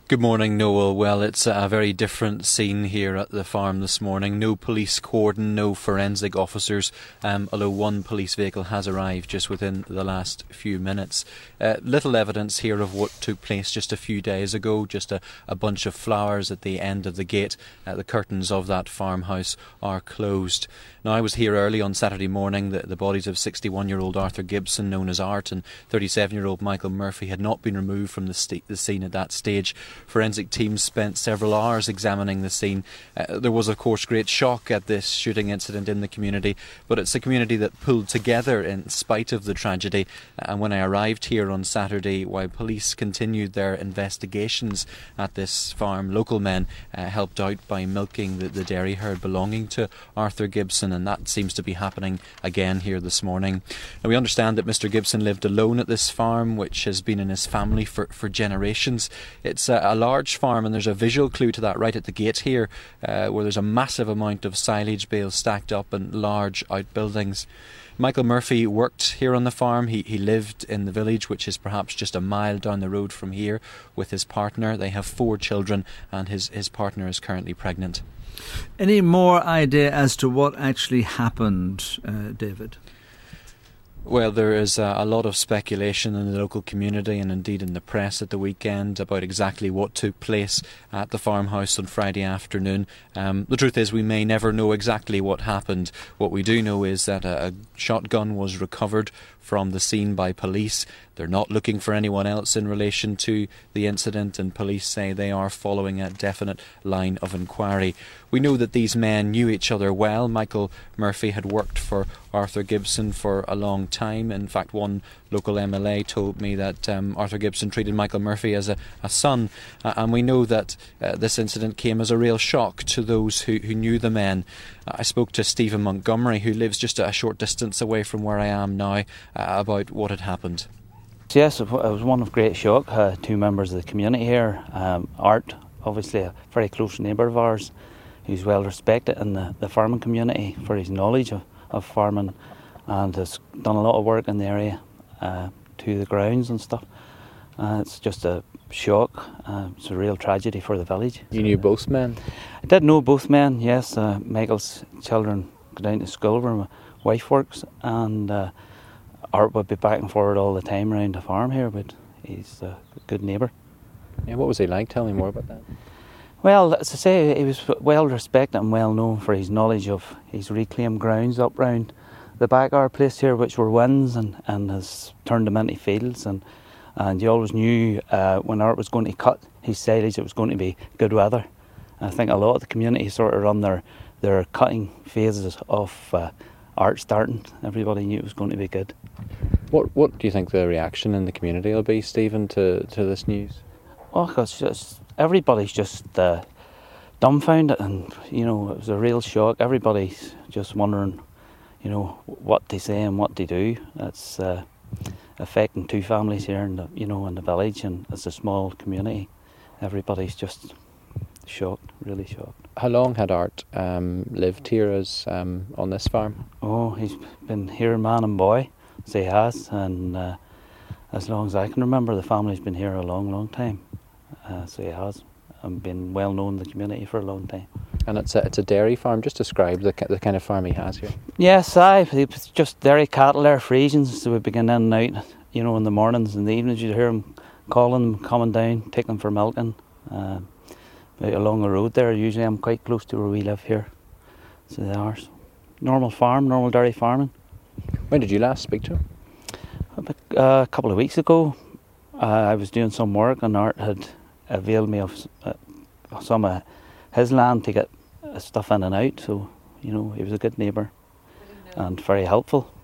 Good morning, Noel. Well, it's a very different scene here at the farm this morning. No police cordon, no forensic officers, although one police vehicle has arrived just within the last few minutes. Little evidence here of what took place just a few days ago, just a bunch of flowers at the end of the gate. The curtains of that farmhouse are closed. Now, I was here early on Saturday morning. The bodies of 61-year-old Arthur Gibson, known as Art, and 37-year-old Michael Murphy had not been removed from the scene at that stage. Forensic teams spent several hours examining the scene. There was, of course, great shock at this shooting incident in the community, but it's a community that pulled together in spite of the tragedy. And when I arrived here on Saturday, while police continued their investigations at this farm, local men helped out by milking the dairy herd belonging to Arthur Gibson, and that seems to be happening again here this morning. Now, we understand that Mr. Gibson lived alone at this farm, which has been in his family for generations. It's a large farm, and there's a visual clue to that right at the gate here, where there's a massive amount of silage bales stacked up and large outbuildings. Michael Murphy worked here on the farm. He lived in the village, which is perhaps just a mile down the road from here, with his partner. They have 4 children, and his partner is currently pregnant. Any more idea as to what actually happened, David? Well, there is a lot of speculation in the local community and indeed in the press at the weekend about exactly what took place at the farmhouse on Friday afternoon. The truth is, we may never know exactly what happened. What we do know is that a shotgun was recovered from the scene by police. They're not looking for anyone else in relation to the incident, and police say they are following a definite line of inquiry. We know that these men knew each other well. Michael Murphy had worked for Arthur Gibson for a long time. In fact, one local MLA told me that Arthur Gibson treated Michael Murphy as a son, and we know that this incident came as a real shock to those who knew the men. I spoke to Stephen Montgomery, who lives just a short distance away from where I am now, about what had happened. Yes, it was one of great shock. 2 members of the community here. Art, obviously a very close neighbour of ours, who's well respected in the farming community for his knowledge of farming, and has done a lot of work in the area to the grounds and stuff. It's just a shock. It's a real tragedy for the village. You knew both men? I did know both men, yes. Michael's children go down to school where my wife works, and Art would be back and forward all the time around the farm here, but he's a good neighbour. Yeah, what was he like? Tell me more about that. Well, as I say, he was well respected and well known for his knowledge of his reclaimed grounds up round the back of our place here, which were wins, and has turned them into fields. And you always knew when Art was going to cut his silage, it was going to be good weather. I think a lot of the community sort of run their cutting phases of Art starting. Everybody knew it was going to be good. What do you think the reaction in the community will be, Stephen, to this news? Oh, because everybody's just dumbfounded, and it was a real shock. Everybody's just wondering, what they say and what they do. It's affecting 2 families here in the village, and it's a small community. Everybody's just shocked, really shocked. How long had Art lived here as on this farm? Oh, he's been here man and boy, so he has, and as long as I can remember, the family's been here a long, long time. So he has, and been well known in the community for a long time. And it's a dairy farm. Just describe the kind of farm he has here. Yes, it's just dairy cattle there, Friesians, so we begin in and out, in the mornings and the evenings. You'd hear them calling them, coming down, taking them for milking. Along the road there, usually I'm quite close to where we live here. So they are. Normal farm, normal dairy farming. When did you last speak to him? A couple of weeks ago. I was doing some work, and Art had availed me of some of his land to get stuff in and out. So, he was a good neighbour and very helpful.